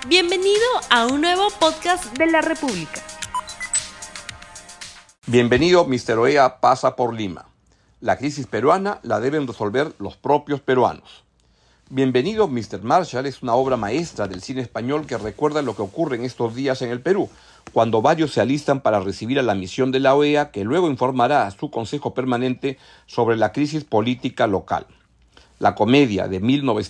Bienvenido a un nuevo podcast de la República. Bienvenido, Mr. OEA pasa por Lima. La crisis peruana la deben resolver los propios peruanos. Bienvenido, Mr. Marshall es una obra maestra del cine español que recuerda lo que ocurre en estos días en el Perú, cuando varios se alistan para recibir a la misión de la OEA, que luego informará a su Consejo Permanente sobre la crisis política local. La comedia de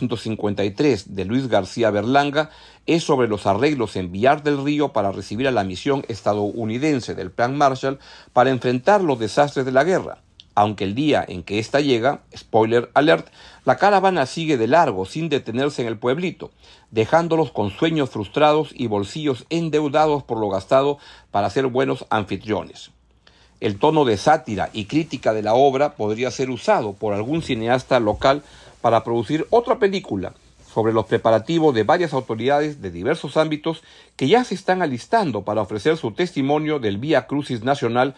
1953 de Luis García Berlanga es sobre los arreglos en Villar del Río para recibir a la misión estadounidense del Plan Marshall para enfrentar los desastres de la guerra. Aunque el día en que ésta llega, spoiler alert, la caravana sigue de largo sin detenerse en el pueblito, dejándolos con sueños frustrados y bolsillos endeudados por lo gastado para ser buenos anfitriones. El tono de sátira y crítica de la obra podría ser usado por algún cineasta local para producir otra película sobre los preparativos de varias autoridades de diversos ámbitos que ya se están alistando para ofrecer su testimonio del Vía Crucis Nacional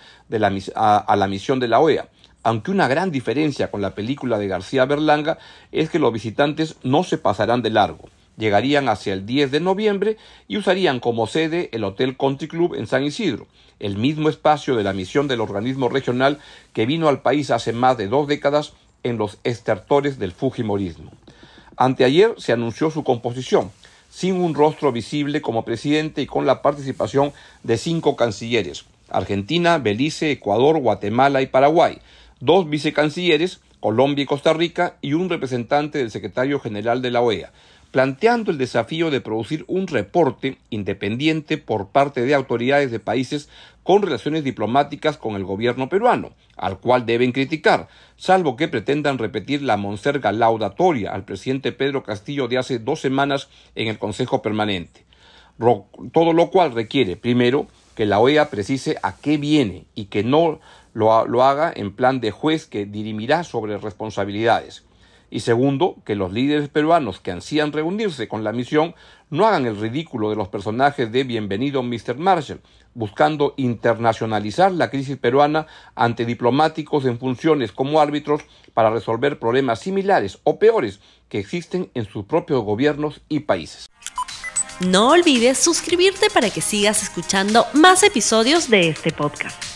a la misión de la OEA. Aunque una gran diferencia con la película de García Berlanga es que los visitantes no se pasarán de largo. Llegarían hacia el 10 de noviembre y usarían como sede el Hotel Country Club en San Isidro, el mismo espacio de la misión del organismo regional que vino al país hace más de 2 décadas en los estertores del fujimorismo. Anteayer se anunció su composición, sin un rostro visible como presidente y con la participación de 5 cancilleres: Argentina, Belice, Ecuador, Guatemala y Paraguay, 2 vicecancilleres, Colombia y Costa Rica, y un representante del secretario general de la OEA, planteando el desafío de producir un reporte independiente por parte de autoridades de países con relaciones diplomáticas con el gobierno peruano, al cual deben criticar, salvo que pretendan repetir la monserga laudatoria al presidente Pedro Castillo de hace 2 semanas en el Consejo Permanente. Todo lo cual requiere, primero, que la OEA precise a qué viene y que no lo haga en plan de juez que dirimirá sobre responsabilidades. Y segundo, que los líderes peruanos que ansían reunirse con la misión no hagan el ridículo de los personajes de Bienvenido Mr. Marshall, buscando internacionalizar la crisis peruana ante diplomáticos en funciones como árbitros para resolver problemas similares o peores que existen en sus propios gobiernos y países. No olvides suscribirte para que sigas escuchando más episodios de este podcast.